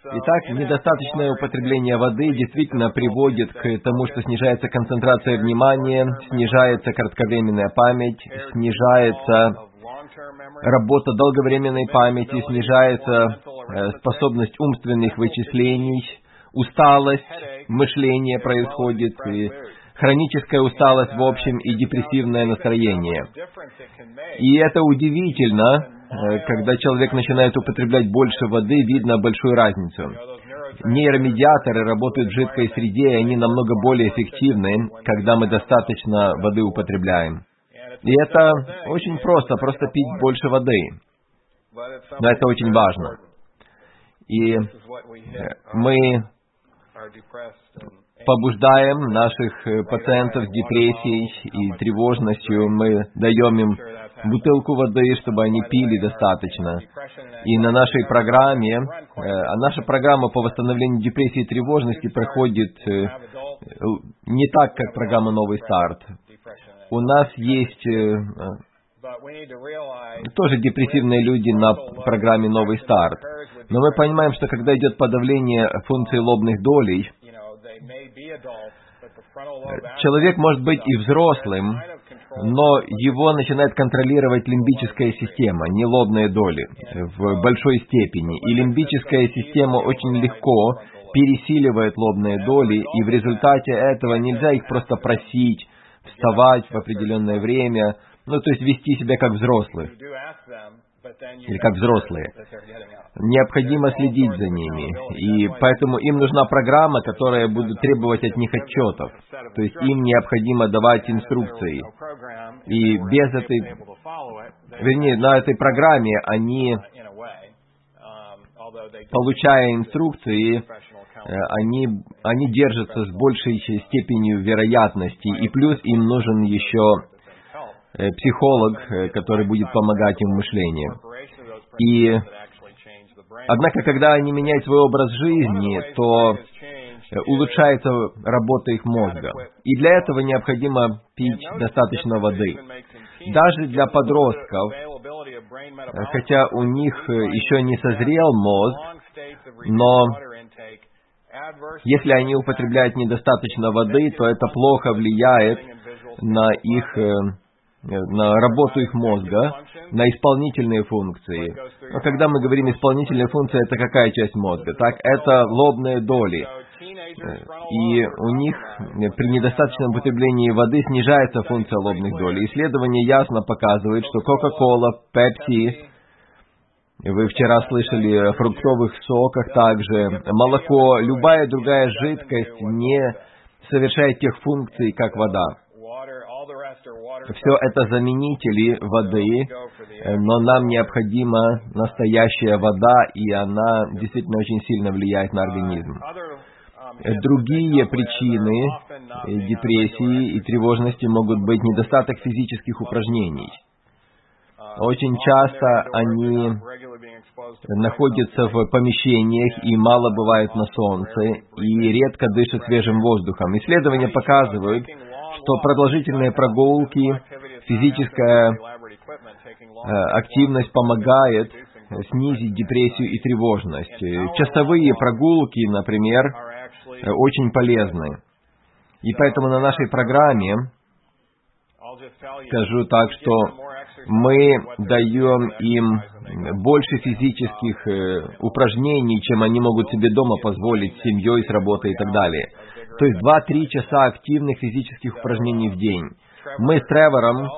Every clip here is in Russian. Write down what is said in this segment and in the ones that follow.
Итак, недостаточное употребление воды действительно приводит к тому, что снижается концентрация внимания, снижается кратковременная память, снижается работа долговременной памяти, снижается способность умственных вычислений, усталость, мышление происходит, и хроническая усталость в общем и депрессивное настроение. И это удивительно, когда человек начинает употреблять больше воды, видно большую разницу. Нейромедиаторы работают в жидкой среде, и они намного более эффективны, когда мы достаточно воды употребляем. И это очень просто пить больше воды. Но это очень важно. И мы побуждаем наших пациентов с депрессией и тревожностью, мы даем им бутылку воды, чтобы они пили достаточно. И на нашей программе, наша программа по восстановлению депрессии и тревожности проходит не так, как программа «Новый старт». У нас есть тоже депрессивные люди на программе «Новый старт». Но мы понимаем, что когда идет подавление функций лобных долей, человек может быть и взрослым, но его начинает контролировать лимбическая система, не лобные доли, в большой степени. И лимбическая система очень легко пересиливает лобные доли, и в результате этого нельзя их просто просить вставать в определенное время, то есть вести себя как взрослых, или как взрослые. Необходимо следить за ними, и поэтому им нужна программа, которая будет требовать от них отчетов. То есть им необходимо давать инструкции. И без на этой программе они, получая инструкции, они держатся с большей степенью вероятности, и плюс им нужен еще психолог, который будет помогать им в мышлении. И однако, когда они меняют свой образ жизни, то улучшается работа их мозга. И для этого необходимо пить достаточно воды. Даже для подростков, хотя у них еще не созрел мозг, но если они употребляют недостаточно воды, то это плохо влияет на работу их мозга, на исполнительные функции. Но когда мы говорим исполнительные функции, это какая часть мозга? Так, это лобные доли. И у них при недостаточном употреблении воды снижается функция лобных долей. Исследования ясно показывают, что Coca-Cola, Pepsi, вы вчера слышали о фруктовых соках также, молоко, любая другая жидкость не совершает тех функций, как вода. Все это заменители воды, но нам необходима настоящая вода, и она действительно очень сильно влияет на организм. Другие причины депрессии и тревожности могут быть недостаток физических упражнений. Очень часто они находятся в помещениях и мало бывают на солнце, и редко дышат свежим воздухом. Исследования показывают, что продолжительные прогулки, физическая активность помогает снизить депрессию и тревожность. Часовые прогулки, например, очень полезны. И поэтому на нашей программе, скажу так, что мы даем им больше физических упражнений, чем они могут себе дома позволить с семьей, с работой и так далее. То есть 2-3 часа активных физических упражнений в день. Мы с Тревором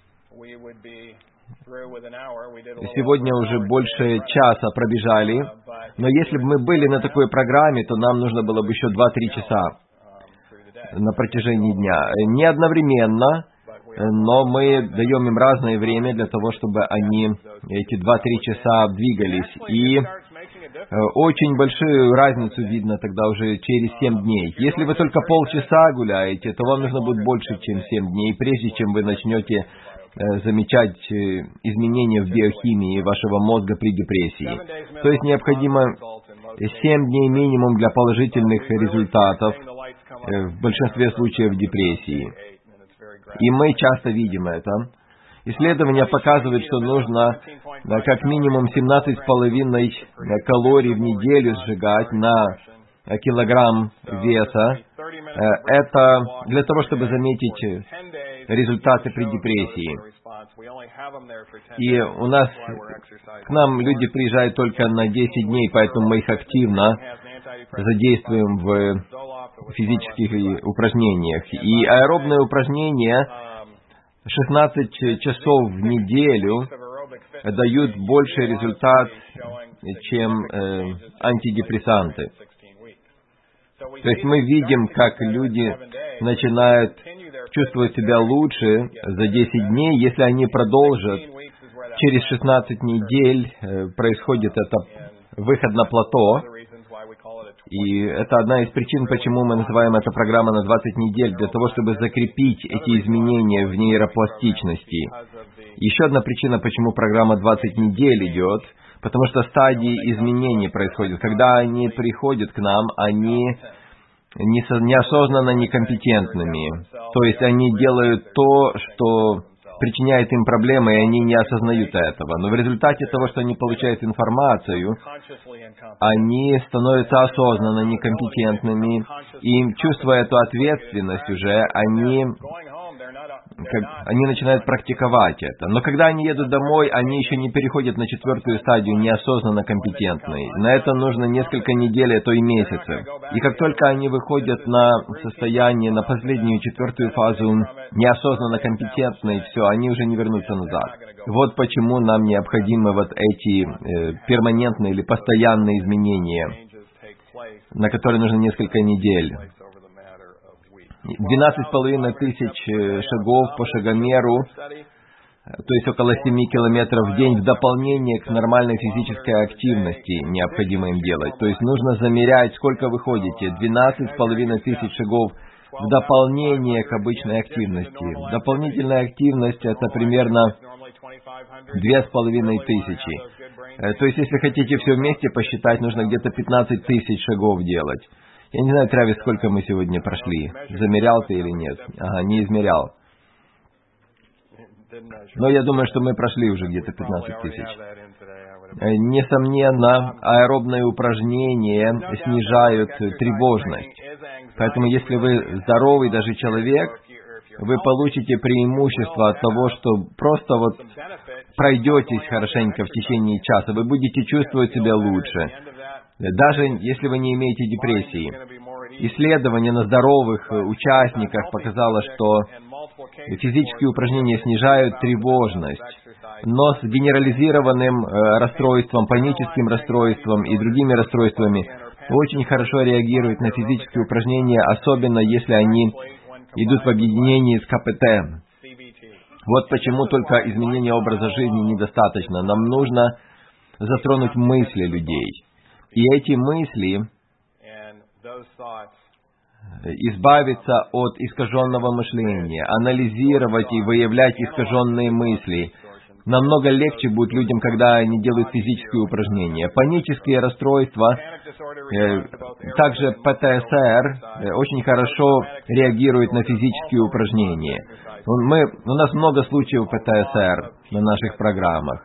сегодня уже больше часа пробежали, но если бы мы были на такой программе, то нам нужно было бы еще 2-3 часа на протяжении дня. Не одновременно, но мы даем им разное время для того, чтобы они эти 2-3 часа двигались. И очень большую разницу видно тогда уже через 7 дней. Если вы только полчаса гуляете, то вам нужно будет больше, чем 7 дней, прежде чем вы начнете замечать изменения в биохимии вашего мозга при депрессии. То есть необходимо 7 дней минимум для положительных результатов в большинстве случаев депрессии. И мы часто видим это. Исследования показывают, что нужно как минимум 17,5 калорий в неделю сжигать на килограмм веса. Это для того, чтобы заметить результаты при депрессии. И у нас, к нам люди приезжают только на 10 дней, поэтому мы их активно задействуем в физических упражнениях. И аэробные упражнения 16 часов в неделю дают больший результат, чем антидепрессанты. То есть мы видим, как люди начинают чувствовать себя лучше за 10 дней, если они продолжат. Через 16 недель происходит это выход на плато. И это одна из причин, почему мы называем эту программу на 20 недель, для того, чтобы закрепить эти изменения в нейропластичности. Еще одна причина, почему программа 20 недель идет, потому что стадии изменений происходят. Когда они приходят к нам, они неосознанно некомпетентными. То есть они делают то, что причиняет им проблемы, и они не осознают этого. Но в результате того, что они получают информацию, они становятся осознанно некомпетентными, и, чувствуя эту ответственность уже, они начинают практиковать это. Но когда они едут домой, они еще не переходят на 4-ю стадию неосознанно компетентной. На это нужно несколько недель, а то и месяцев. И как только они выходят на состояние, на последнюю 4-ю фазу неосознанно компетентной, все, они уже не вернутся назад. Вот почему нам необходимы вот эти перманентные или постоянные изменения, на которые нужно несколько недель. 12,5 тысяч шагов по шагомеру, то есть около 7 километров в день, в дополнение к нормальной физической активности необходимо им делать. То есть нужно замерять, сколько вы ходите. 12,5 тысяч шагов в дополнение к обычной активности. Дополнительная активность — это примерно 2,5 тысячи. То есть если хотите все вместе посчитать, нужно где-то 15 тысяч шагов делать. Я не знаю, Травис, сколько мы сегодня прошли. Замерял ты или нет? Ага, не измерял. Но я думаю, что мы прошли уже где-то 15 тысяч. Несомненно, аэробные упражнения снижают тревожность. Поэтому, если вы здоровый даже человек, вы получите преимущество от того, что просто вот пройдетесь хорошенько в течение часа. Вы будете чувствовать себя лучше. Даже если вы не имеете депрессии. Исследование на здоровых участниках показало, что физические упражнения снижают тревожность, но с генерализированным расстройством, паническим расстройством и другими расстройствами очень хорошо реагируют на физические упражнения, особенно если они идут в объединении с КПТ. Вот почему только изменение образа жизни недостаточно. Нам нужно затронуть мысли людей. И эти мысли, избавиться от искаженного мышления, анализировать и выявлять искаженные мысли. Намного легче будет людям, когда они делают физические упражнения. Панические расстройства, также ПТСР, очень хорошо реагируют на физические упражнения. У нас много случаев ПТСР на наших программах.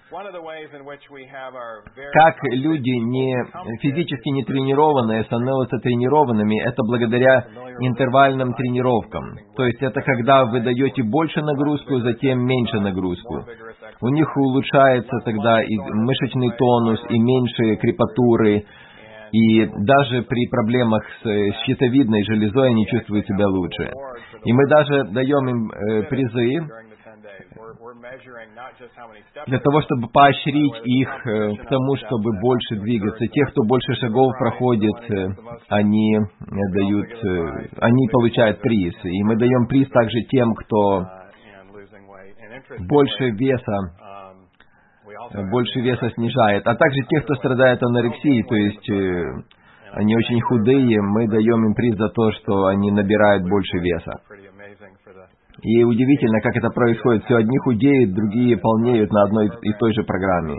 Как люди физически не тренированные становятся тренированными, это благодаря интервальным тренировкам. То есть это когда вы даете больше нагрузку, затем меньше нагрузку. У них улучшается тогда и мышечный тонус, и меньше крепатуры, и даже при проблемах с щитовидной железой они чувствуют себя лучше. И мы даже даем им призы для того, чтобы поощрить их к тому, чтобы больше двигаться. Те, кто больше шагов проходит, они получают приз. И мы даем приз также тем, кто больше веса снижает. А также те, кто страдает анорексией, то есть они очень худые, мы даем им приз за то, что они набирают больше веса. И удивительно, как это происходит. Все одни худеют, другие полнеют на одной и той же программе.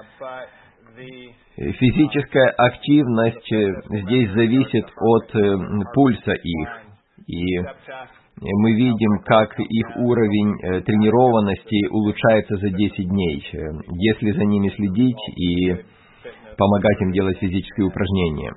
Физическая активность здесь зависит от пульса их. И мы видим, как их уровень тренированности улучшается за 10 дней, если за ними следить и помогать им делать физические упражнения.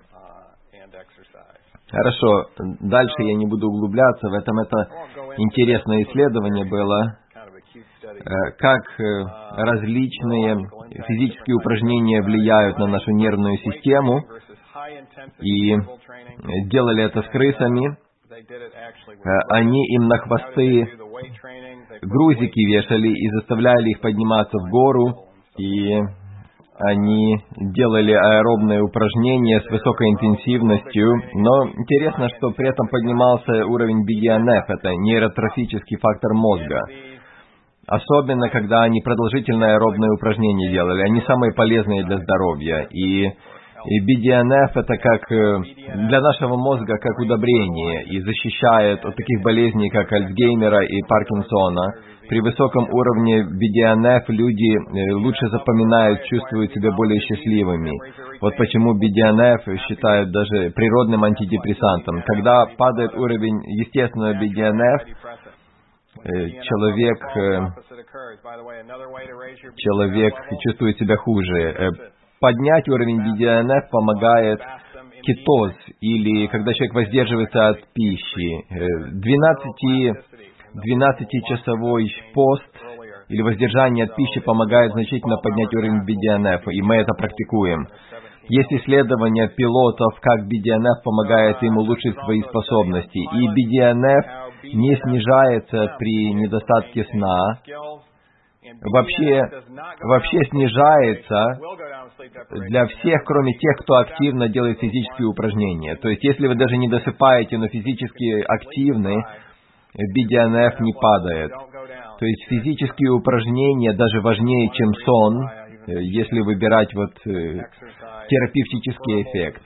Хорошо, дальше я не буду углубляться в этом. Это интересное исследование было, как различные физические упражнения влияют на нашу нервную систему. И делали это с крысами. Они им на хвосты грузики вешали и заставляли их подниматься в гору. И они делали аэробные упражнения с высокой интенсивностью. Но интересно, что при этом поднимался уровень BDNF, это нейротрофический фактор мозга. Особенно, когда они продолжительные аэробные упражнения делали. Они самые полезные для здоровья. И BDNF это как для нашего мозга как удобрение и защищает от таких болезней, как Альцгеймера и Паркинсона. При высоком уровне BDNF люди лучше запоминают, чувствуют себя более счастливыми. Вот почему BDNF считают даже природным антидепрессантом. Когда падает уровень естественного BDNF, человек чувствует себя хуже. Поднять уровень BDNF помогает кетоз, или когда человек воздерживается от пищи. 12-часовой пост или воздержание от пищи помогает значительно поднять уровень BDNF, и мы это практикуем. Есть исследования пилотов, как BDNF помогает им улучшить свои способности, и BDNF не снижается при недостатке сна, вообще снижается для всех, кроме тех, кто активно делает физические упражнения. То есть, если вы даже не досыпаете, но физически активны, BDNF не падает. То есть, физические упражнения даже важнее, чем сон, если выбирать терапевтический эффект.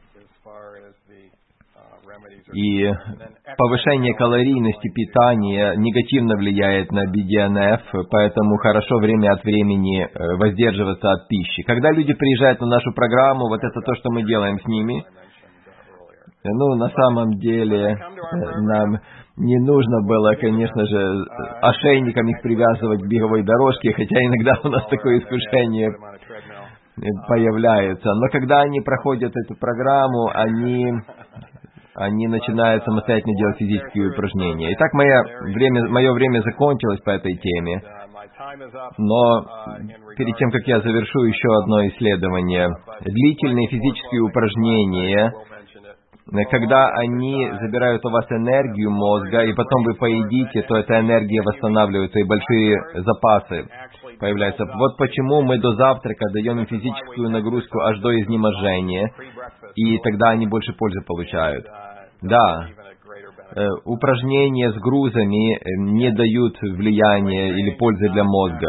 И повышение калорийности питания негативно влияет на BDNF, поэтому хорошо время от времени воздерживаться от пищи. Когда люди приезжают на нашу программу, вот это то, что мы делаем с ними. На самом деле, нам не нужно было, конечно же, ошейником их привязывать к беговой дорожке, хотя иногда у нас такое искушение появляется. Но когда они проходят эту программу, они начинают самостоятельно делать физические упражнения. Итак, мое время закончилось по этой теме. Но перед тем, как я завершу еще одно исследование, длительные физические упражнения, когда они забирают у вас энергию мозга, и потом вы поедите, то эта энергия восстанавливается, и большие запасы появляются. Вот почему мы до завтрака даем им физическую нагрузку аж до изнеможения, и тогда они больше пользы получают. Да, упражнения с грузами не дают влияния или пользы для мозга.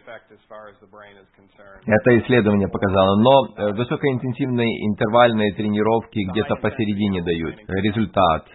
Это исследование показало. Но высокоинтенсивные интервальные тренировки где-то посередине дают результат.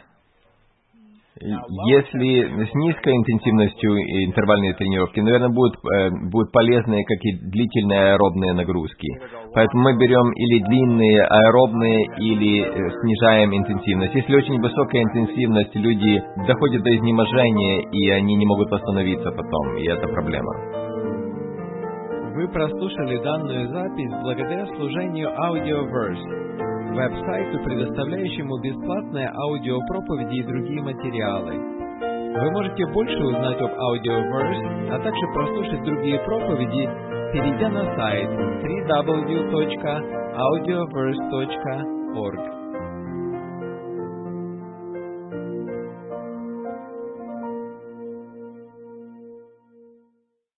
Если с низкой интенсивностью интервальные тренировки, наверное, будут полезные, как и длительные аэробные нагрузки. Поэтому мы берем или длинные аэробные, или снижаем интенсивность. Если очень высокая интенсивность, люди доходят до изнеможения, и они не могут восстановиться потом, и это проблема. Вы прослушали данную запись благодаря служению Audioverse, веб-сайту, предоставляющему бесплатные аудиопроповеди и другие материалы. Вы можете больше узнать об Audioverse, а также прослушать другие проповеди, перейдя на сайт www.audioverse.org.